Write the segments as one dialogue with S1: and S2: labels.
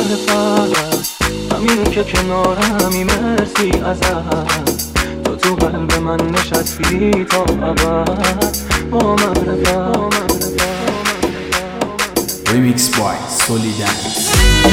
S1: معرفت، همین که کنارمی مرسی ازت. تو قلب من نشستی تا ابد با معرفت.
S2: Remix by Solidance.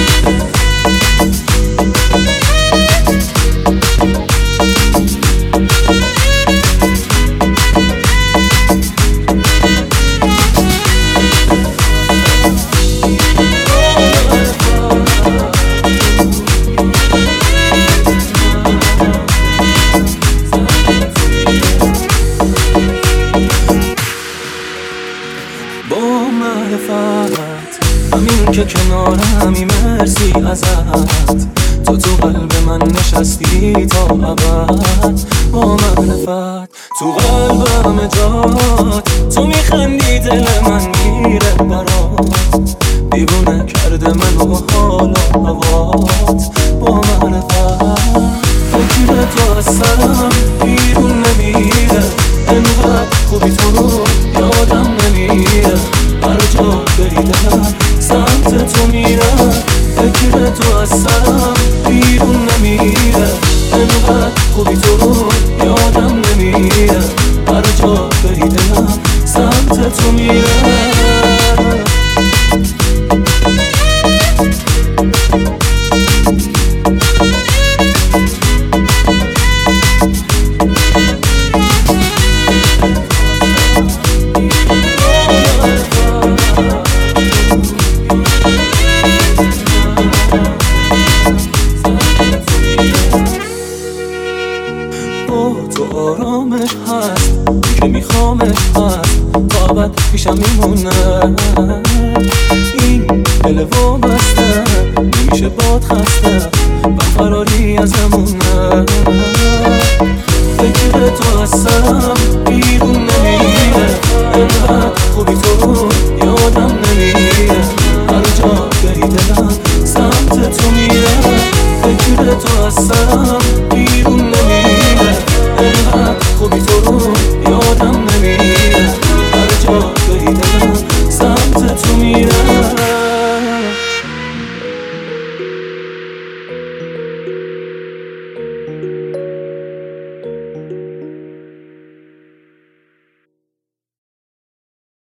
S1: با معرفت، همین که کنارمی مرسی ازت. تو قلب من نشستی تا ابد با معرفت. تو قلبم جات، تو میخندی دل من میره برات. دیوونه کرده منو حال و هوات با معرفت. فکر تو از سرم بیرون نمیره، انقدر خوبی تو رو یادم نمیره. هر جا بری دلم سمت تو میره. فکر تو از سرم بیرون نمیره، انقدر خوبی تو رو یادم نمیره. هر جا بری دلم سمت تو میره. تو آرامش هست که میخوامش هست، تا ابد پیشم میمونه. این دل وابسته نمیشه باد خسته، فراری ازمونه. فکر تو از سرم بیرون نمیره،